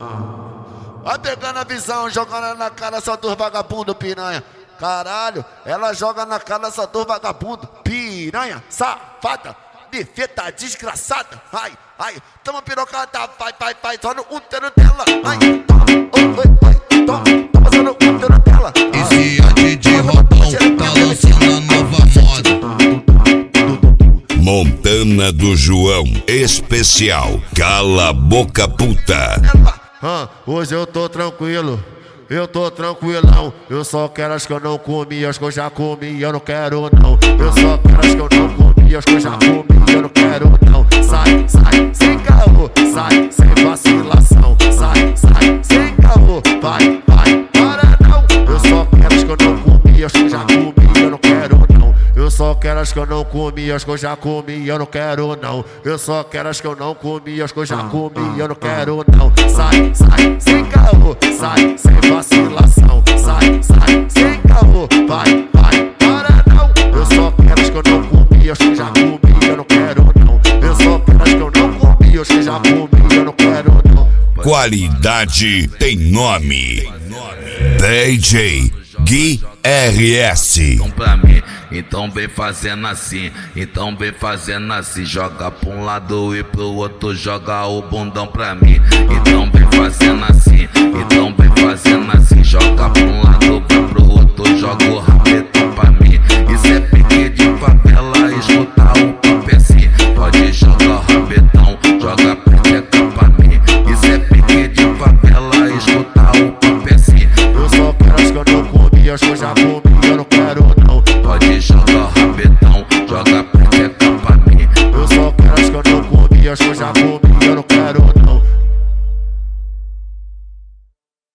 Vai pegando a visão, jogando na cara só dos vagabundo, piranha. Caralho, ela joga na cara só dos vagabundo, piranha, safada, defeta, desgraçada. Ai, ai, toma pirocada, vai, só no útero dela. Ai, toma, oi, toma só no útero dela. Esse é DJ Rodão tá lançando a nova moda. Montana do João, especial Cala a Boca Puta. Hoje eu tô tranquilo, eu tô tranquilão. Eu só quero as que eu não comi, as que eu já comi, eu não quero não. Eu só quero as que eu não comi, as que eu já comi, eu não quero não. Sai, sem caô, sai, sem vacilação. Sai, sem caô, vai, para não. Eu só quero as que eu não comi, as que eu já comi, eu não quero não. Eu só quero as que eu não comi, as que eu já comi, eu não quero não. Eu só quero as que eu não comi, as que eu já comi, eu não quero não. Sai, sem caô, sai, sem vacilação. Sai, sem caô, vai, para não. Eu só quero as que eu não comi, as que eu já comi, eu não quero não. Eu só quero as que eu não comi, as que eu já comi, eu não quero não. Qualidade tem nome. DJ Gui RS. Pra mim, então vem fazendo assim, joga pra um lado e pro outro, joga o bundão pra mim. Então vem